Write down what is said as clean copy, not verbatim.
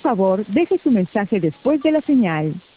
favor, deje su mensaje después de la señal.